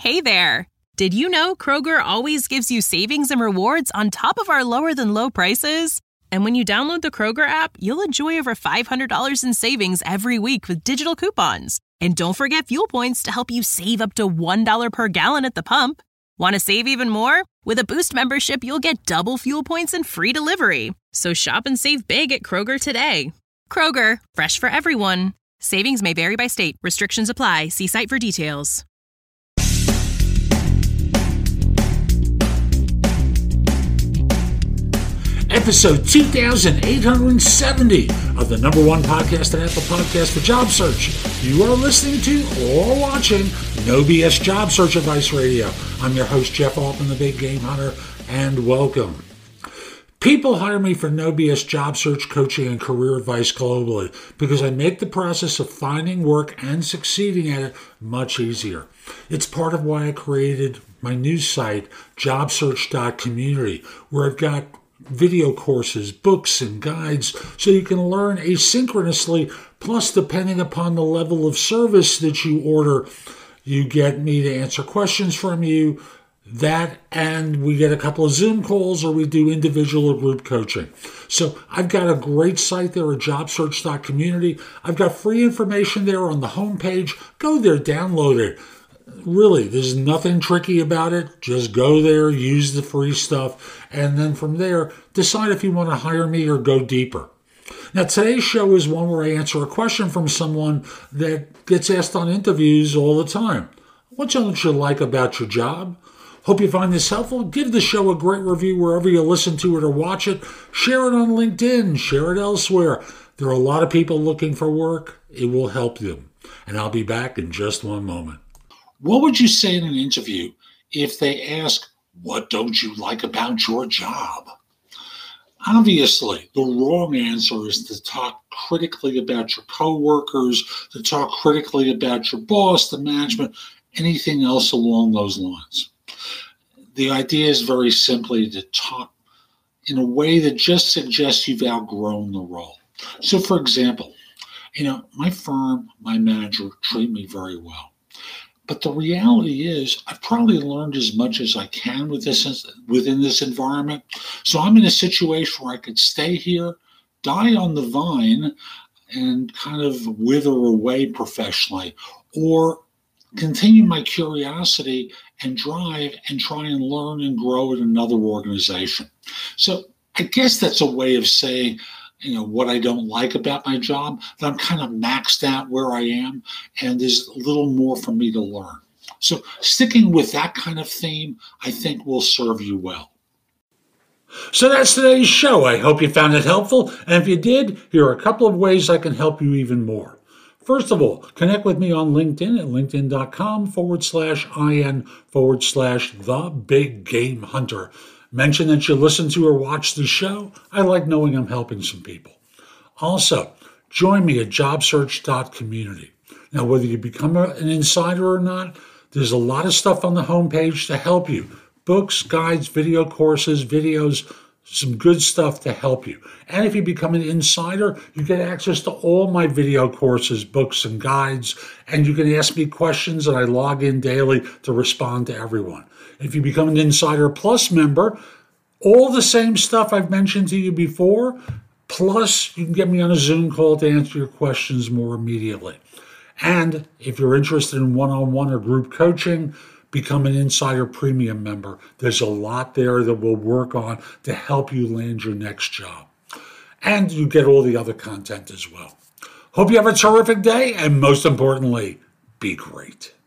Hey there! Did you know Kroger always gives you savings and rewards on top of our lower-than-low prices? And when you download the Kroger app, you'll enjoy over $500 in savings every week with digital coupons. And don't forget fuel points to help you save up to $1 per gallon at the pump. Want to save even more? With a Boost membership, you'll get double fuel points and free delivery. So shop and save big at Kroger today. Kroger, fresh for everyone. Savings may vary by state. Restrictions apply. See site for details. Episode 2870 of the number one podcast at Apple Podcast for job search. You are listening to or watching No BS Job Search Advice Radio. I'm your host, Jeff Altman, the Big Game Hunter, and welcome. People hire me for No BS job search, coaching, and career advice globally because I make the process of finding work and succeeding at it much easier. It's part of why I created my new site, jobsearch.community, where I've got video courses, books, and guides so you can learn asynchronously. Plus, depending upon the level of service that you order, you get me to answer questions from you, and we get a couple of Zoom calls, or we do individual or group coaching. So I've got a great site there at jobsearch.community. I've got free information there on the homepage. Go there, download it. Really, there's nothing tricky about it. Just go there, use the free stuff, and then from there, decide if you want to hire me or go deeper. Now, today's show is one where I answer a question from someone that gets asked on interviews all the time. What don't you like about your job? Hope you find this helpful. Give the show a great review wherever you listen to it or watch it. Share it on LinkedIn. Share it elsewhere. There are a lot of people looking for work. It will help them. And I'll be back in just one moment. What would you say in an interview if they ask, what don't you like about your job? Obviously, the wrong answer is to talk critically about your coworkers, to talk critically about your boss, the management, anything else along those lines. The idea is very simply to talk in a way that just suggests you've outgrown the role. So, for example, my firm, my manager treat me very well. But the reality is I've probably learned as much as I can within this environment. So I'm in a situation where I could stay here, die on the vine, and kind of wither away professionally, or continue my curiosity and drive and try and learn and grow at another organization. So I guess that's a way of saying, what I don't like about my job, that I'm kind of maxed out where I am, and there's a little more for me to learn. So sticking with that kind of theme, I think will serve you well. So that's today's show. I hope you found it helpful. And if you did, here are a couple of ways I can help you even more. First of all, connect with me on LinkedIn at linkedin.com/IN/the Big Game Hunter. Mention that you listen to or watch the show. I like knowing I'm helping some people. Also, join me at jobsearch.community. Now, whether you become an insider or not, there's a lot of stuff on the homepage to help you. Books, guides, video courses, videos, some good stuff to help you. And if you become an insider, you get access to all my video courses, books, and guides, and you can ask me questions, and I log in daily to respond to everyone. If you become an Insider Plus member, all the same stuff I've mentioned to you before, plus you can get me on a Zoom call to answer your questions more immediately. And if you're interested in one-on-one or group coaching, become an Insider Premium member. There's a lot there that we'll work on to help you land your next job. And you get all the other content as well. Hope you have a terrific day, and most importantly, be great.